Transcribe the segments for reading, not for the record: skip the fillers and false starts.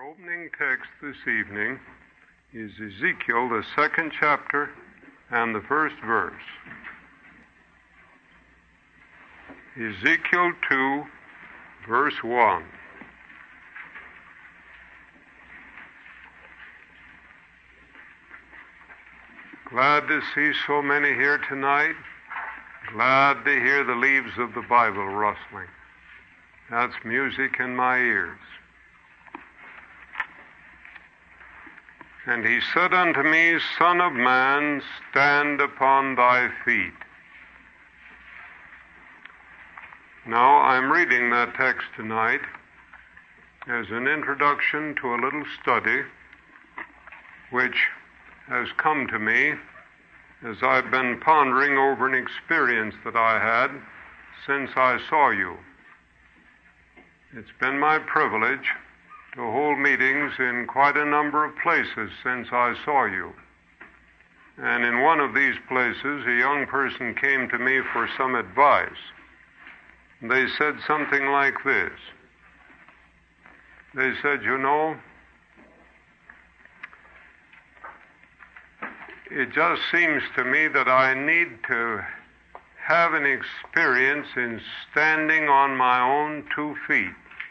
opening text this evening is Ezekiel, the 2nd chapter and the 1st verse. Ezekiel 2, verse 1. Glad to see so many here tonight. Glad to hear the leaves of the Bible rustling. That's music in my ears. And he said unto me, Son of man, stand upon thy feet. Now, I'm reading that text tonight as an introduction to a little study which has come to me as I've been pondering over an experience that I had since I saw you. It's been my privilege to hold meetings in quite a number of places since I saw you. And in one of these places, a young person came to me for some advice. They said something like this. They said, you know, it just seems to me that I need to have an experience in standing on my own 2 feet.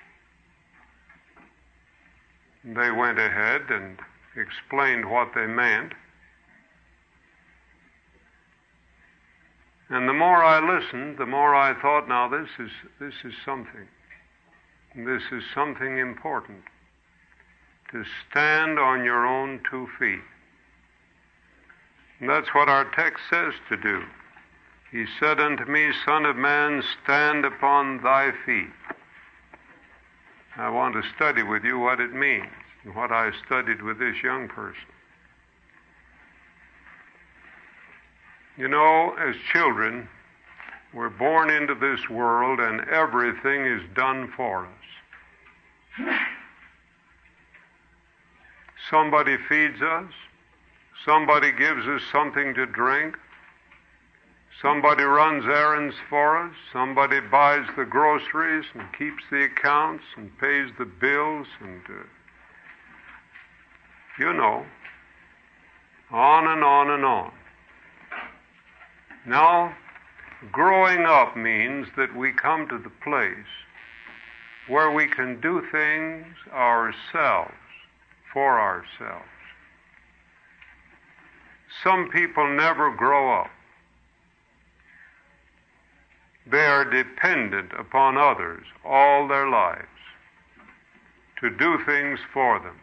They went ahead and explained what they meant. And the more I listened, the more I thought, now this is something. This is something important. To stand on your own 2 feet. And that's what our text says to do. He said unto me, Son of man, stand upon thy feet. I want to study with you what it means, and what I studied with this young person. You know, as children, we're born into this world and everything is done for us. Somebody feeds us. Somebody gives us something to drink. Somebody runs errands for us. Somebody buys the groceries and keeps the accounts and pays the bills and, you know, on and on and on. Now, growing up means that we come to the place where we can do things ourselves, for ourselves. Some people never grow up. They are dependent upon others all their lives to do things for them.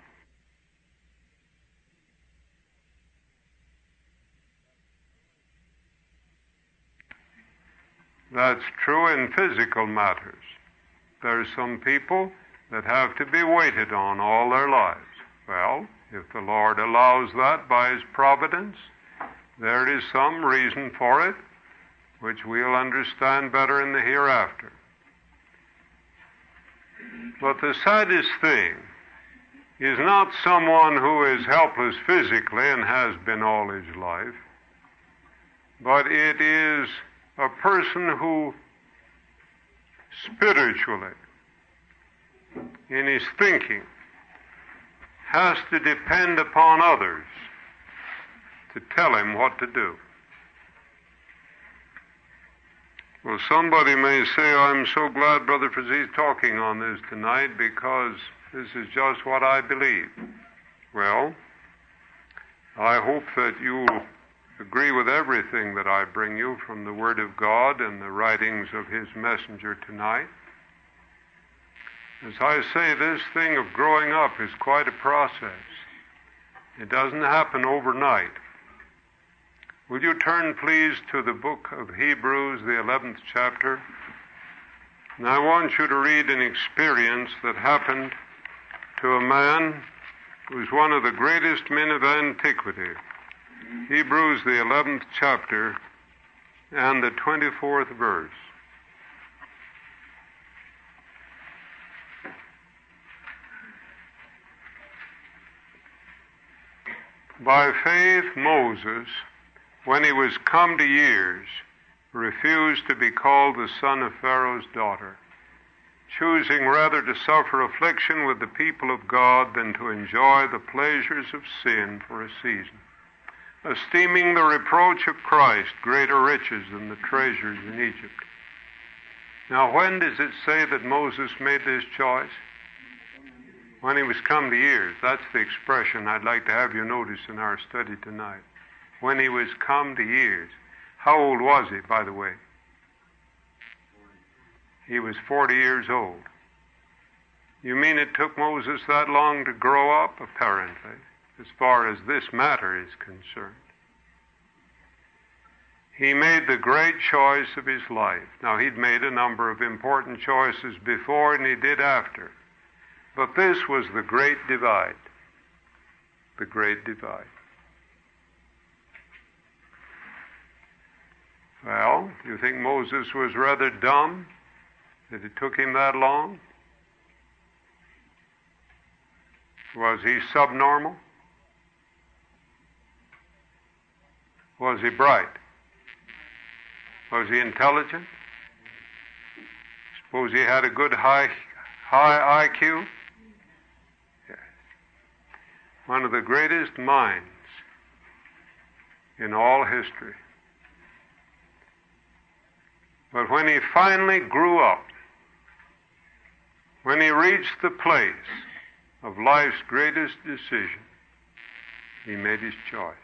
That's true in physical matters. There are some people that have to be waited on all their lives. Well, if the Lord allows that by His providence, there is some reason for it, which we'll understand better in the hereafter. But the saddest thing is not someone who is helpless physically and has been all his life, but it is a person who spiritually, in his thinking, has to depend upon others to tell him what to do. Well, somebody may say, I'm so glad Brother Frazee is talking on this tonight because this is just what I believe. Well, I hope that you'll agree with everything that I bring you from the Word of God and the writings of His messenger tonight. As I say, this thing of growing up is quite a process. It doesn't happen overnight. Will you turn, please, to the book of Hebrews, the 11th chapter? And I want you to read an experience that happened to a man who was one of the greatest men of antiquity. Hebrews, the 11th chapter, and the 24th verse. By faith, Moses, when he was come to years, refused to be called the son of Pharaoh's daughter, choosing rather to suffer affliction with the people of God than to enjoy the pleasures of sin for a season, esteeming the reproach of Christ greater riches than the treasures in Egypt. Now, when does it say that Moses made this choice? When he was come to years. That's the expression I'd like to have you notice in our study tonight. When he was come to years. How old was he, by the way? He was 40 years old. You mean it took Moses that long to grow up? Apparently, as far as this matter is concerned. He made the great choice of his life. Now, he'd made a number of important choices before and he did after. But this was the great divide. The great divide. Well, you think Moses was rather dumb that it took him that long? Was he subnormal? Was he bright? Was he intelligent? Suppose he had a good high IQ? Yes. One of the greatest minds in all history. But when he finally grew up, when he reached the place of life's greatest decision, he made his choice.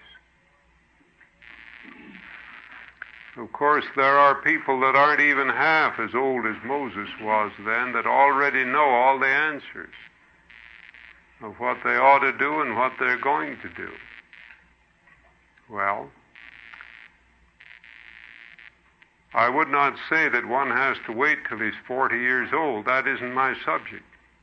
Of course, there are people that aren't even half as old as Moses was then that already know all the answers of what they ought to do and what they're going to do. Well, I would not say that one has to wait till he's 40 years old. That isn't my subject.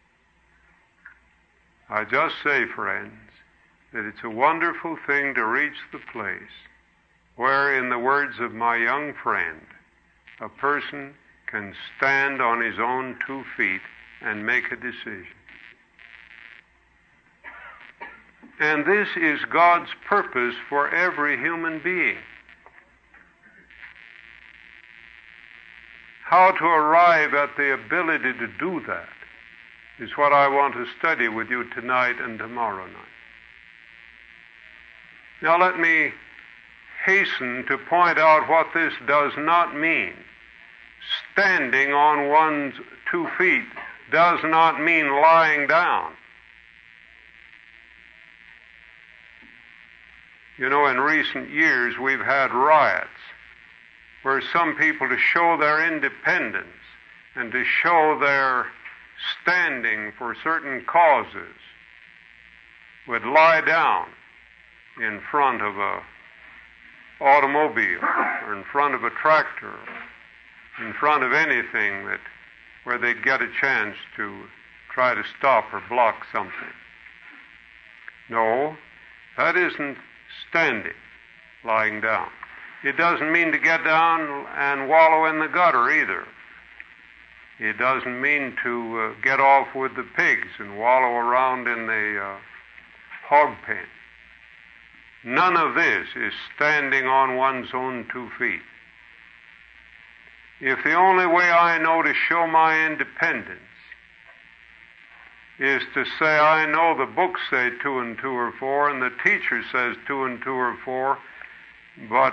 I just say, friends, that it's a wonderful thing to reach the place where, in the words of my young friend, a person can stand on his own 2 feet and make a decision. And this is God's purpose for every human being. How to arrive at the ability to do that is what I want to study with you tonight and tomorrow night. Now let me hasten to point out what this does not mean. Standing on one's 2 feet does not mean lying down. You know, in recent years we've had riots where some people, to show their independence and to show their standing for certain causes, would lie down in front of a automobile or in front of a tractor, in front of anything where they'd get a chance to try to stop or block something. No, that isn't standing, lying down. It doesn't mean to get down and wallow in the gutter either. It doesn't mean to get off with the pigs and wallow around in the hog pen. None of this is standing on one's own 2 feet. If the only way I know to show my independence is to say, I know the books say 2 and 2 are 4, and the teacher says 2 and 2 are 4, but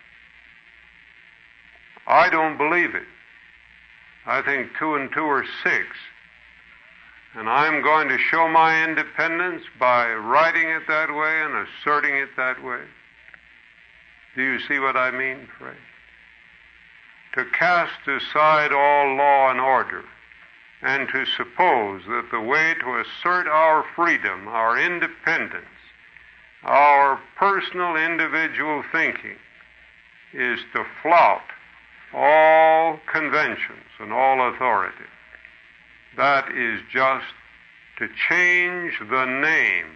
I don't believe it. I think 2 and 2 are 6. And I'm going to show my independence by writing it that way and asserting it that way. Do you see what I mean, friend? To cast aside all law and order and to suppose that the way to assert our freedom, our independence, our personal individual thinking is to flout all conventions and all authority. That is just to change the name,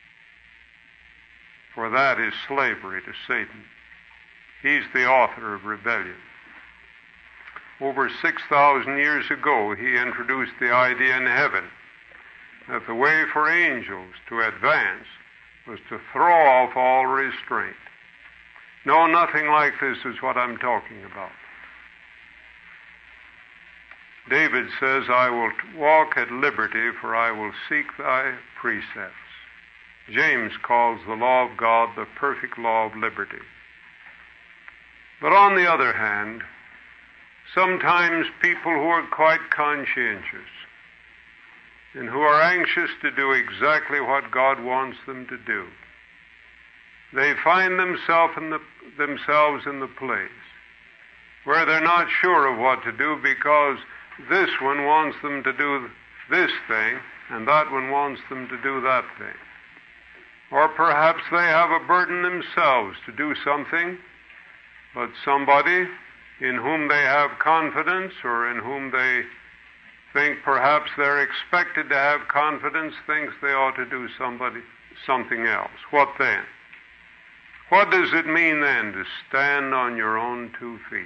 for that is slavery to Satan. He's the author of rebellion. Over 6,000 years ago, he introduced the idea in heaven that the way for angels to advance was to throw off all restraint. No, nothing like this is what I'm talking about. David says, I will walk at liberty, for I will seek thy precepts. James calls the law of God the perfect law of liberty. But on the other hand, sometimes people who are quite conscientious and who are anxious to do exactly what God wants them to do, they find themselves in the place where they're not sure of what to do because this one wants them to do this thing and that one wants them to do that thing. Or perhaps they have a burden themselves to do something, but somebody in whom they have confidence or in whom they think perhaps they're expected to have confidence thinks they ought to do something else. What then? What does it mean then to stand on your own 2 feet?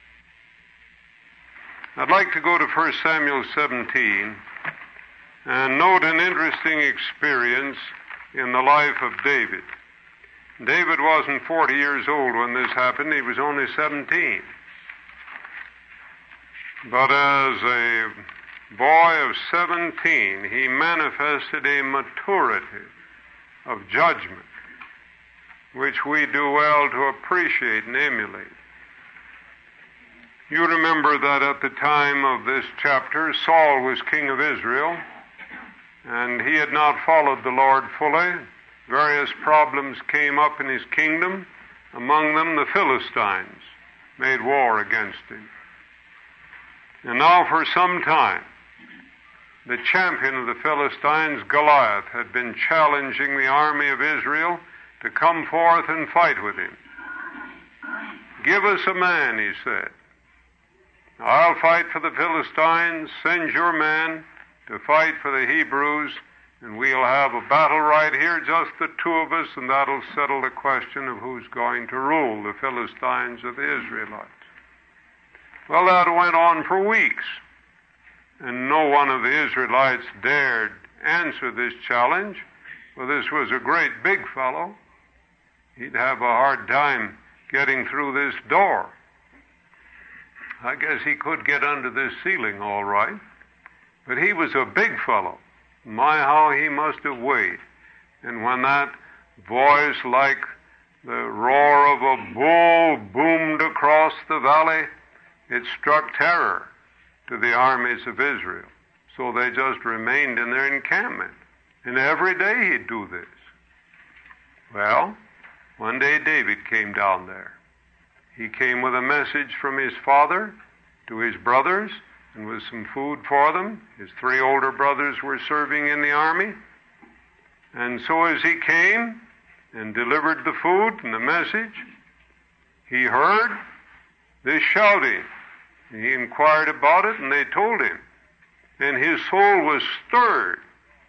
I'd like to go to 1 Samuel 17 and note an interesting experience in the life of David. David wasn't 40 years old when this happened. He was only 17. But as a boy of 17, he manifested a maturity of judgment, which we do well to appreciate and emulate. You remember that at the time of this chapter, Saul was king of Israel, and he had not followed the Lord fully. Various problems came up in his kingdom. Among them, the Philistines made war against him. And now for some time, the champion of the Philistines, Goliath, had been challenging the army of Israel to come forth and fight with him. Give us a man, he said. I'll fight for the Philistines. Send your man to fight for the Hebrews, and we'll have a battle right here, just the 2 of us, and that'll settle the question of who's going to rule, the Philistines or the Israelites. Well, that went on for weeks, and no one of the Israelites dared answer this challenge. Well, this was a great big fellow. He'd have a hard time getting through this door. I guess he could get under this ceiling all right, but he was a big fellow. My, how he must have weighed. And when that voice like the roar of a bull boomed across the valley, it struck terror to the armies of Israel. So they just remained in their encampment. And every day he'd do this. Well, one day David came down there. He came with a message from his father to his brothers and with some food for them. His 3 older brothers were serving in the army. And so as he came and delivered the food and the message, he heard this shouting. He inquired about it, and they told him. And his soul was stirred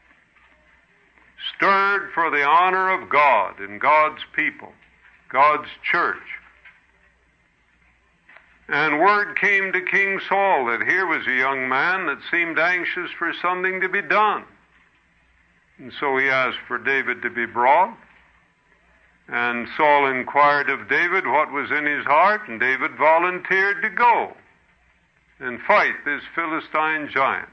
for the honor of God and God's people, God's church. And word came to King Saul that here was a young man that seemed anxious for something to be done. And so he asked for David to be brought. And Saul inquired of David what was in his heart, and David volunteered to go and fight this Philistine giant.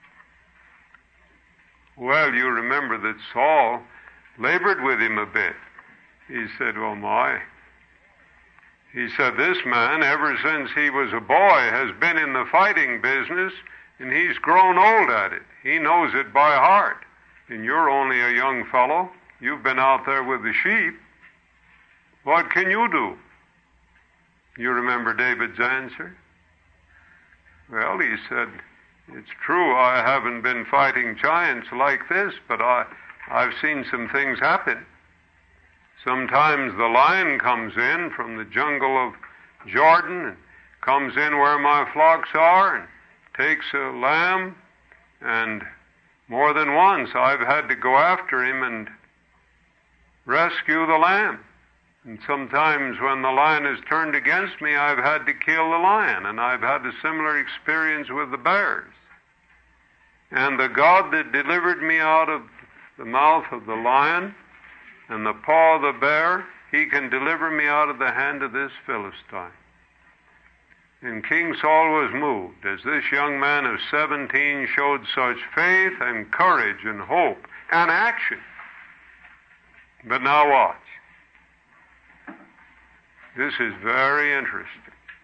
Well, you remember that Saul labored with him a bit. He said, oh my. He said, this man, ever since he was a boy, has been in the fighting business, and he's grown old at it. He knows it by heart. And you're only a young fellow. You've been out there with the sheep. What can you do? You remember David's answer? Well, he said, it's true I haven't been fighting giants like this, but I've seen some things happen. Sometimes the lion comes in from the jungle of Jordan and comes in where my flocks are and takes a lamb, and more than once I've had to go after him and rescue the lamb. And sometimes when the lion has turned against me, I've had to kill the lion, and I've had a similar experience with the bears. And the God that delivered me out of the mouth of the lion and the paw of the bear, he can deliver me out of the hand of this Philistine. And King Saul was moved as this young man of 17 showed such faith and courage and hope and action. But now watch. This is very interesting.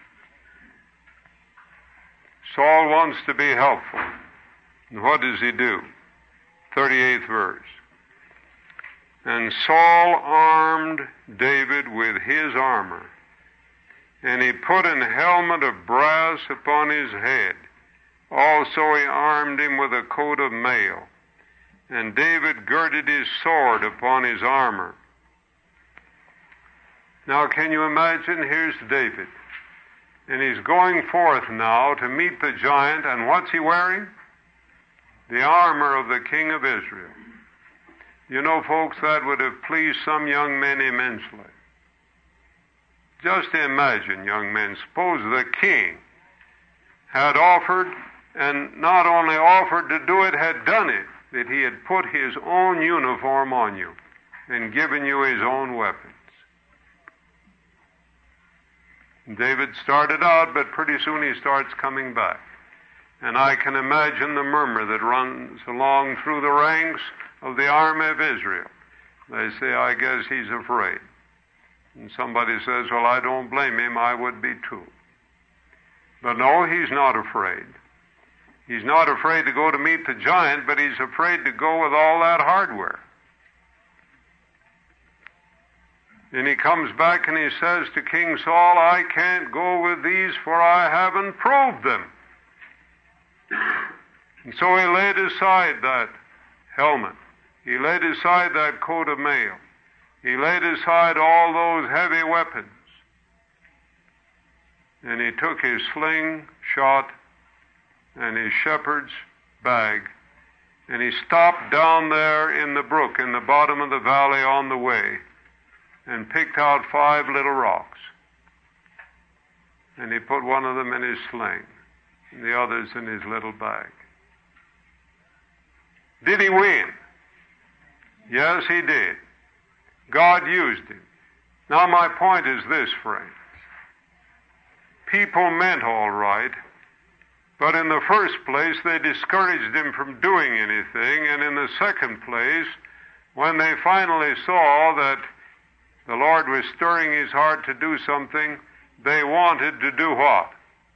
Saul wants to be helpful. And what does he do? 38th verse. And Saul armed David with his armor, and he put an helmet of brass upon his head. Also he armed him with a coat of mail. And David girded his sword upon his armor. Now can you imagine? Here's David. And he's going forth now to meet the giant. And what's he wearing? The armor of the king of Israel. You know, folks, that would have pleased some young men immensely. Just imagine, young men, suppose the king had offered, and not only offered to do it, had done it, that he had put his own uniform on you and given you his own weapons. David started out, but pretty soon he starts coming back. And I can imagine the murmur that runs along through the ranks of the army of Israel. They say, I guess he's afraid. And somebody says, well, I don't blame him, I would be too. But no, he's not afraid. He's not afraid to go to meet the giant, but he's afraid to go with all that hardware. And he comes back and he says to King Saul, I can't go with these, for I haven't proved them. And so he laid aside that helmet. He laid aside that coat of mail. He laid aside all those heavy weapons. And he took his sling, shot, and his shepherd's bag, and he stopped down there in the brook, in the bottom of the valley on the way, and picked out 5 little rocks. And he put one of them in his sling, and the others in his little bag. Did he win? Yes, he did. God used him. Now my point is this, friends. People meant all right, but in the first place they discouraged him from doing anything, and in the second place, when they finally saw that the Lord was stirring his heart to do something, they wanted to do what?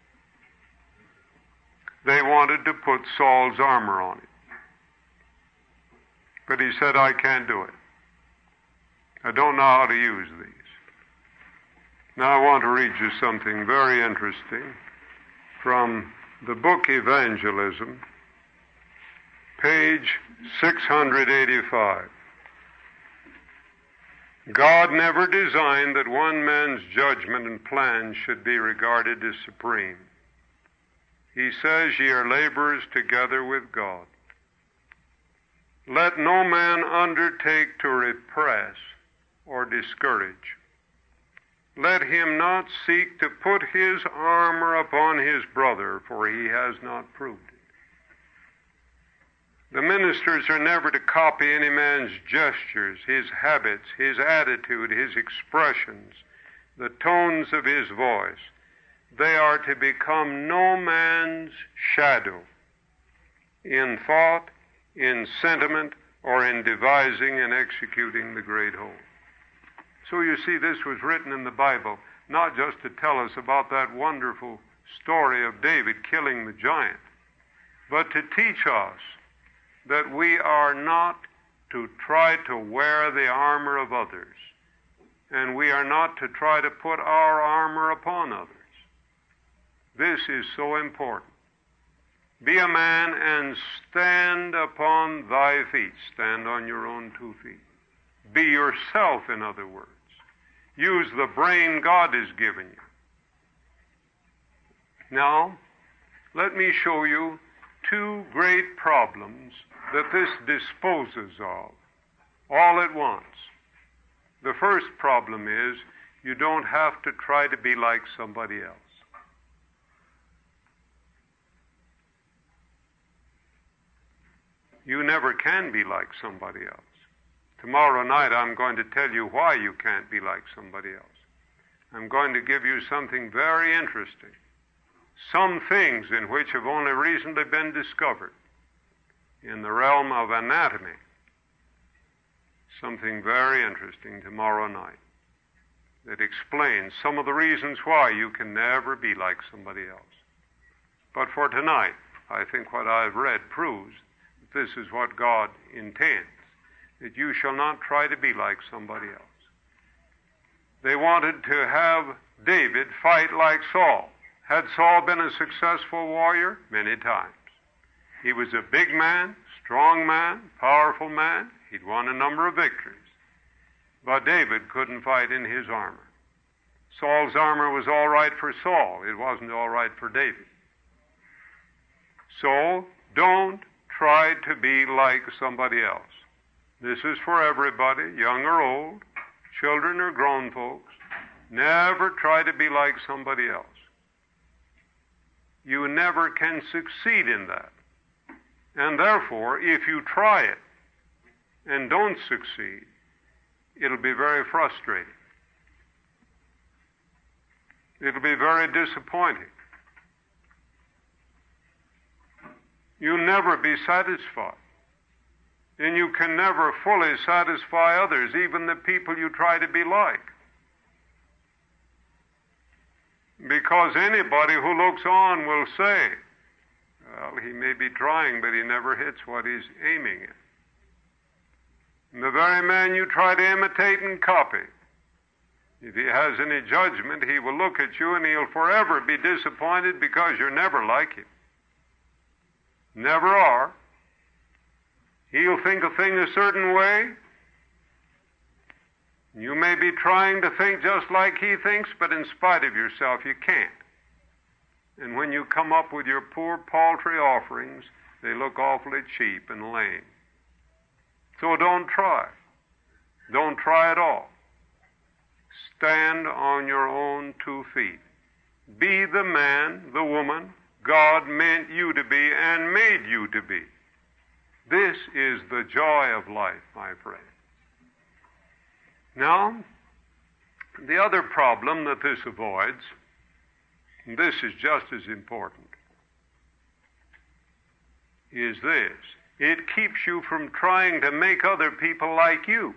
They wanted to put Saul's armor on him. But he said, I can't do it. I don't know how to use these. Now I want to read you something very interesting from the book Evangelism, page 685. God never designed that one man's judgment and plans should be regarded as supreme. He says, ye are laborers together with God. Let no man undertake to repress or discourage. Let him not seek to put his armor upon his brother, for he has not proved it. The ministers are never to copy any man's gestures, his habits, his attitude, his expressions, the tones of his voice. They are to become no man's shadow in thought, in sentiment, or in devising and executing the great whole. So you see, this was written in the Bible, not just to tell us about that wonderful story of David killing the giant, but to teach us that we are not to try to wear the armor of others, and we are not to try to put our armor upon others. This is so important. Be a man and stand upon thy feet. Stand on your own 2 feet. Be yourself, in other words. Use the brain God has given you. Now, let me show you 2 great problems that this disposes of all at once. The first problem is you don't have to try to be like somebody else. You never can be like somebody else. Tomorrow night I'm going to tell you why you can't be like somebody else. I'm going to give you something very interesting. some things in which have only recently been discovered in the realm of anatomy. Something very interesting tomorrow night that explains some of the reasons why you can never be like somebody else. But for tonight, I think what I've read proves that this is what God intends, that you shall not try to be like somebody else. They wanted to have David fight like Saul. Had Saul been a successful warrior? Many times. He was a big man, strong man, powerful man. He'd won a number of victories. But David couldn't fight in his armor. Saul's armor was all right for Saul. It wasn't all right for David. So, don't try to be like somebody else. This is for everybody, young or old, children or grown folks. Never try to be like somebody else. You never can succeed in that. And therefore, if you try it and don't succeed, it'll be very frustrating. It'll be very disappointing. You'll never be satisfied. And you can never fully satisfy others, even the people you try to be like. Because anybody who looks on will say, well, he may be trying, but he never hits what he's aiming at. And the very man you try to imitate and copy, if he has any judgment, he will look at you and he'll forever be disappointed because you're never like him. Never are. He'll think a thing a certain way. You may be trying to think just like he thinks, but in spite of yourself, you can't. And when you come up with your poor, paltry offerings, they look awfully cheap and lame. So don't try. Don't try at all. Stand on your own 2 feet. Be the man, the woman God meant you to be and made you to be. This is the joy of life, my friend. Now, the other problem that this avoids, and this is just as important, is this. It keeps you from trying to make other people like you.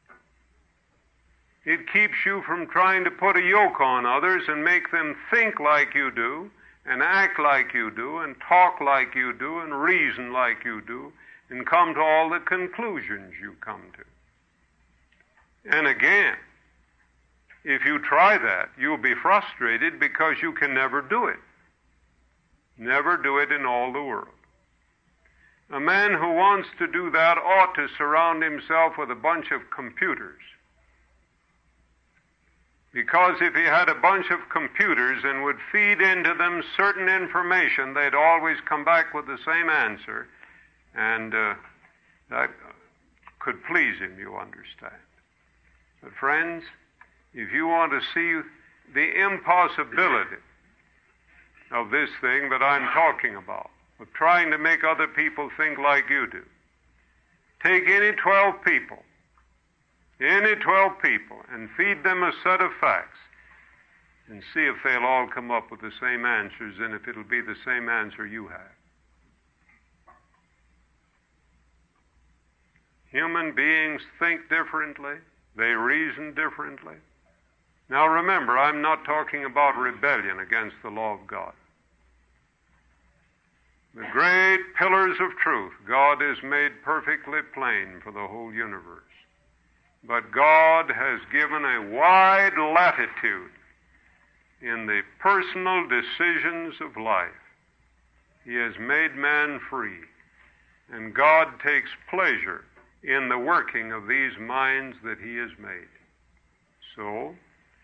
It keeps you from trying to put a yoke on others and make them think like you do, and act like you do, and talk like you do, and reason like you do, and come to all the conclusions you come to. And again, if you try that, you'll be frustrated because you can never do it. Never do it in all the world. A man who wants to do that ought to surround himself with a bunch of computers. Because if he had a bunch of computers and would feed into them certain information, they'd always come back with the same answer, and that could please him, you understand. But friends, if you want to see the impossibility of this thing that I'm talking about, of trying to make other people think like you do, take any 12 people, and feed them a set of facts, and see if they'll all come up with the same answers, and if it'll be the same answer you have. Human beings think differently. They reason differently. Now remember, I'm not talking about rebellion against the law of God. The great pillars of truth God has made perfectly plain for the whole universe. But God has given a wide latitude in the personal decisions of life. He has made man free, and God takes pleasure in the working of these minds that He has made. So,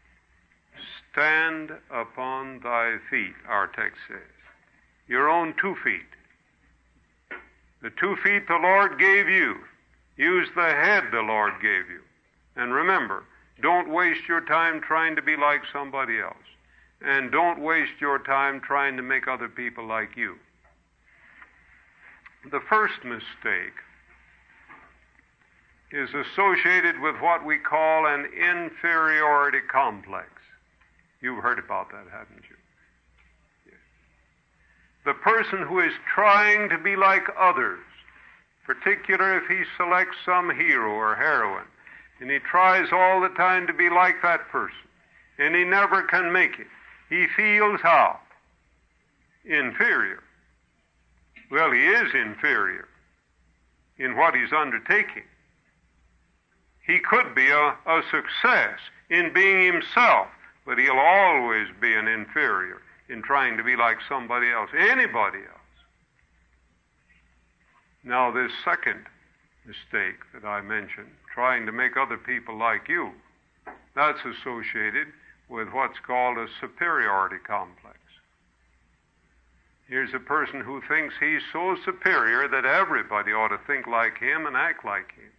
stand upon thy feet, our text says. Your own 2 feet. The 2 feet the Lord gave you. Use the head the Lord gave you. And remember, don't waste your time trying to be like somebody else. And don't waste your time trying to make other people like you. The first mistake is associated with what we call an inferiority complex. You've heard about that, haven't you? The person who is trying to be like others, particularly if he selects some hero or heroine, and he tries all the time to be like that person, and he never can make it. He feels how? Inferior. Well, he is inferior in what he's undertaking. He could be a success in being himself, but he'll always be an inferior in trying to be like somebody else, anybody else. Now, this second mistake that I mentioned, trying to make other people like you, that's associated with what's called a superiority complex. Here's a person who thinks he's so superior that everybody ought to think like him and act like him.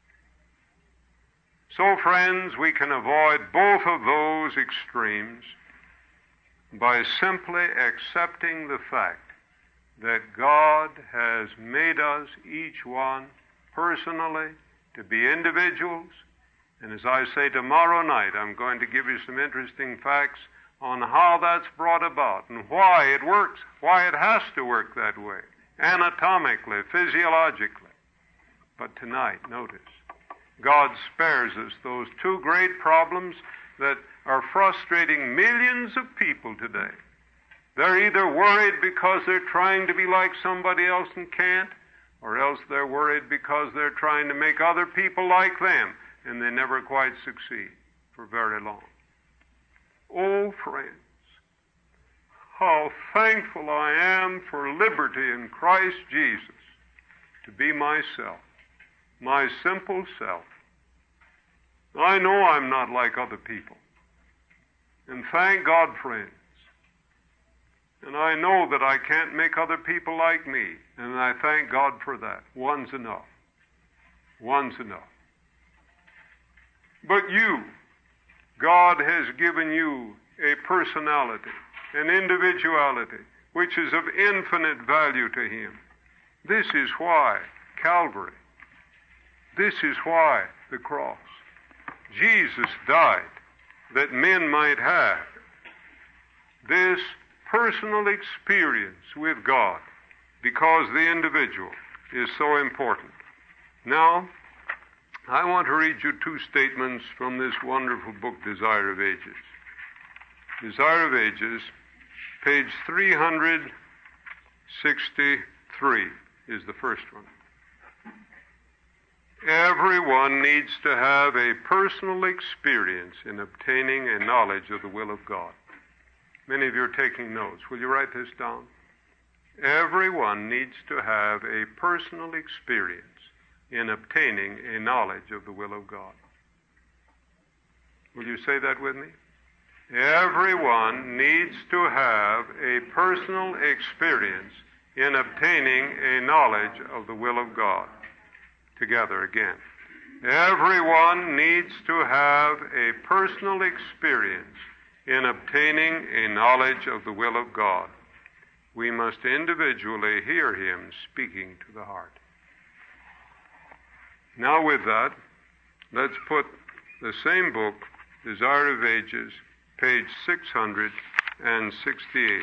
So, friends, we can avoid both of those extremes by simply accepting the fact that God has made us, each one, personally, to be individuals. And as I say, tomorrow night, I'm going to give you some interesting facts on how that's brought about and why it works, why it has to work that way, anatomically, physiologically. But tonight, notice, God spares us those two great problems that are frustrating millions of people today. They're either worried because they're trying to be like somebody else and can't, or else they're worried because they're trying to make other people like them, and they never quite succeed for very long. Oh, friends, how thankful I am for liberty in Christ Jesus to be myself, my simple self. I know I'm not like other people. And thank God, friends. And I know that I can't make other people like me. And I thank God for that. One's enough. One's enough. But you, God has given you a personality, an individuality, which is of infinite value to Him. This is why Calvary. This is why the cross. Jesus died that men might have this personal experience with God, because the individual is so important. Now, I want to read you two statements from this wonderful book, Desire of Ages. Desire of Ages, page 363 is the first one. Everyone needs to have a personal experience in obtaining a knowledge of the will of God. Many of you are taking notes. Will you write this down? Everyone needs to have a personal experience in obtaining a knowledge of the will of God. Will you say that with me? Everyone needs to have a personal experience in obtaining a knowledge of the will of God. Together again. Everyone needs to have a personal experience in obtaining a knowledge of the will of God. We must individually hear Him speaking to the heart. Now with that, let's put the same book, Desire of Ages, page 668.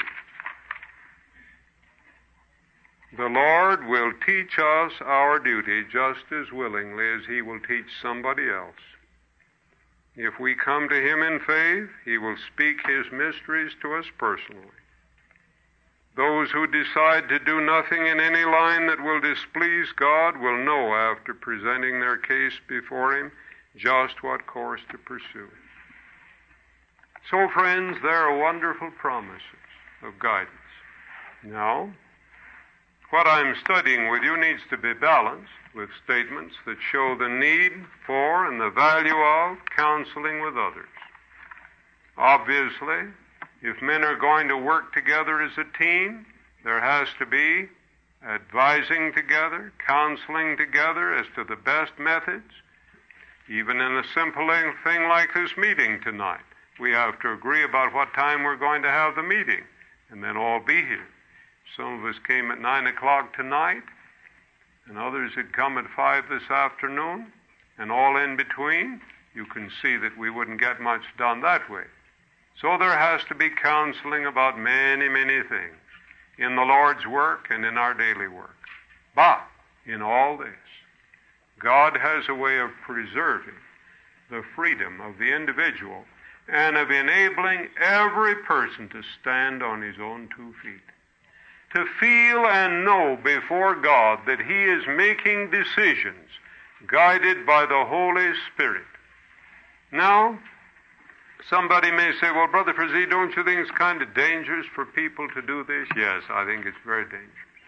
The Lord will teach us our duty just as willingly as He will teach somebody else. If we come to Him in faith, He will speak His mysteries to us personally. Those who decide to do nothing in any line that will displease God will know after presenting their case before Him just what course to pursue. So, friends, there are wonderful promises of guidance. Now, what I'm studying with you needs to be balanced with statements that show the need for and the value of counseling with others. Obviously, if men are going to work together as a team, there has to be advising together, counseling together as to the best methods. Even in a simple thing like this meeting tonight, we have to agree about what time we're going to have the meeting, and then all be here. Some of us came at 9 o'clock tonight, and others had come at 5 this afternoon, and all in between. You can see that we wouldn't get much done that way. So there has to be counseling about many, many things. in the Lord's work and in our daily work. But in all this, God has a way of preserving the freedom of the individual and of enabling every person to stand on his own 2 feet. To feel and know before God that he is making decisions guided by the Holy Spirit. Now, somebody may say, well, Brother Frazee, don't you think it's kind of dangerous for people to do this? Yes, I think it's very dangerous.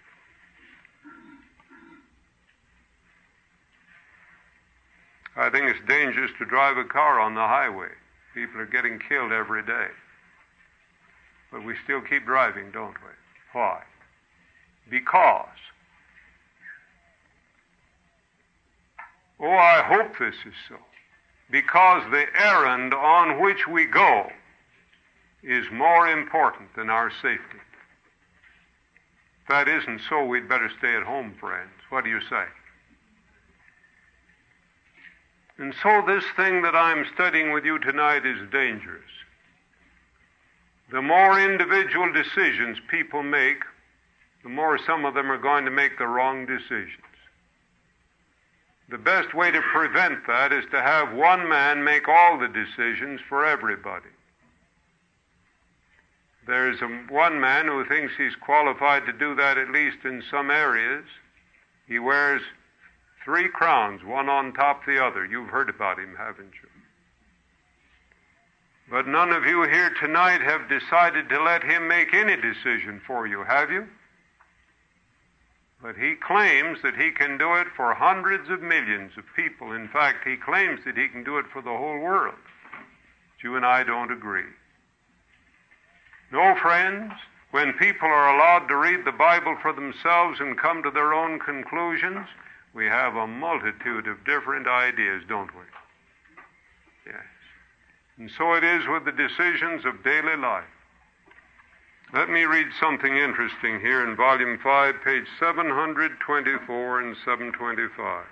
I think it's dangerous to drive a car on the highway. People are getting killed every day. But we still keep driving, don't we? Why? Because, I hope this is so, because the errand on which we go is more important than our safety. If that isn't so, we'd better stay at home, friends. What do you say? And so this thing that I'm studying with you tonight is dangerous. The more individual decisions people make, the more some of them are going to make the wrong decisions. The best way to prevent that is to have one man make all the decisions for everybody. There's one man who thinks he's qualified to do that, at least in some areas. He wears 3 crowns, one on top of the other. You've heard about him, haven't you? But none of you here tonight have decided to let him make any decision for you, have you? But he claims that he can do it for hundreds of millions of people. In fact, he claims that he can do it for the whole world. But you and I don't agree. No, friends, when people are allowed to read the Bible for themselves and come to their own conclusions, we have a multitude of different ideas, don't we? Yes. And so it is with the decisions of daily life. Let me read something interesting here in Volume 5, page 724 and 725.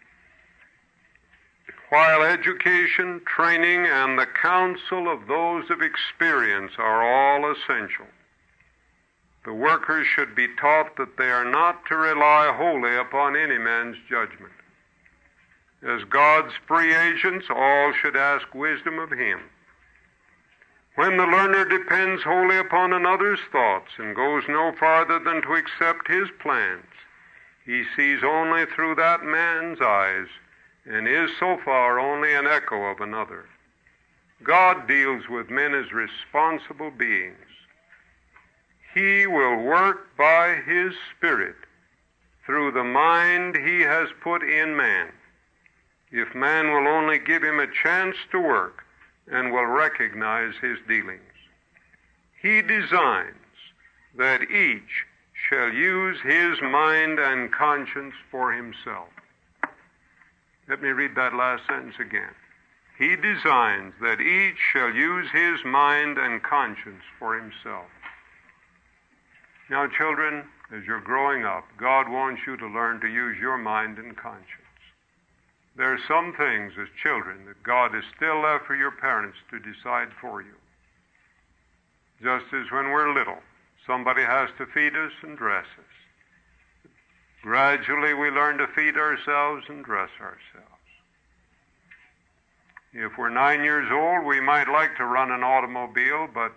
While education, training, and the counsel of those of experience are all essential, the workers should be taught that they are not to rely wholly upon any man's judgment. As God's free agents, all should ask wisdom of Him. When the learner depends wholly upon another's thoughts and goes no farther than to accept his plans, he sees only through that man's eyes and is so far only an echo of another. God deals with men as responsible beings. He will work by His Spirit through the mind He has put in man, if man will only give him a chance to work and will recognize his dealings. He designs that each shall use his mind and conscience for himself. Let me read that last sentence again. He designs that each shall use his mind and conscience for himself. Now, children, as you're growing up, God wants you to learn to use your mind and conscience. There are some things as children that God has still left for your parents to decide for you. Just as when we're little, somebody has to feed us and dress us. Gradually we learn to feed ourselves and dress ourselves. If we're 9 years old, we might like to run an automobile, but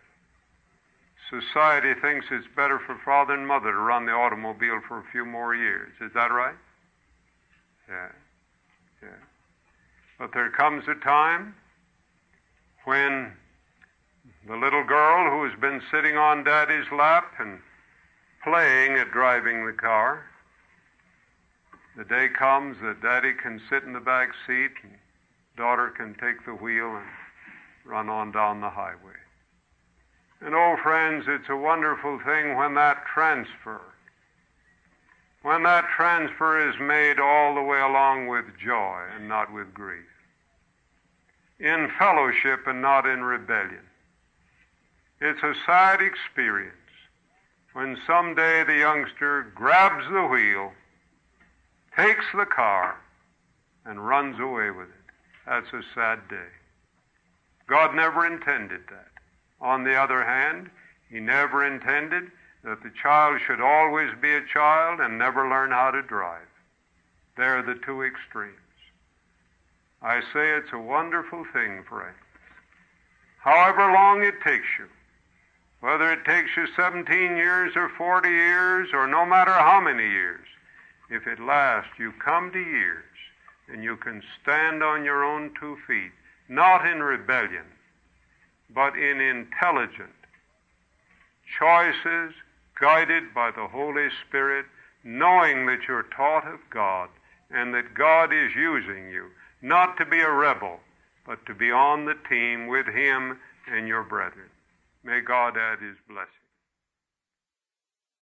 society thinks it's better for father and mother to run the automobile for a few more years. Is that right? Yeah. Yeah. But there comes a time when the little girl who has been sitting on Daddy's lap and playing at driving the car, the day comes that Daddy can sit in the back seat and daughter can take the wheel and run on down the highway. And oh, friends, it's a wonderful thing when that transfer is made all the way along with joy and not with grief, in fellowship and not in rebellion. It's a sad experience when someday the youngster grabs the wheel, takes the car, and runs away with it. That's a sad day. God never intended that. On the other hand, He never intended that the child should always be a child and never learn how to drive. They're the two extremes. I say it's a wonderful thing, friends. However long it takes you, whether it takes you 17 years or 40 years or no matter how many years, if at last you come to years and you can stand on your own 2 feet, not in rebellion, but in intelligent choices guided by the Holy Spirit, knowing that you're taught of God and that God is using you, not to be a rebel, but to be on the team with Him and your brethren. May God add His blessing.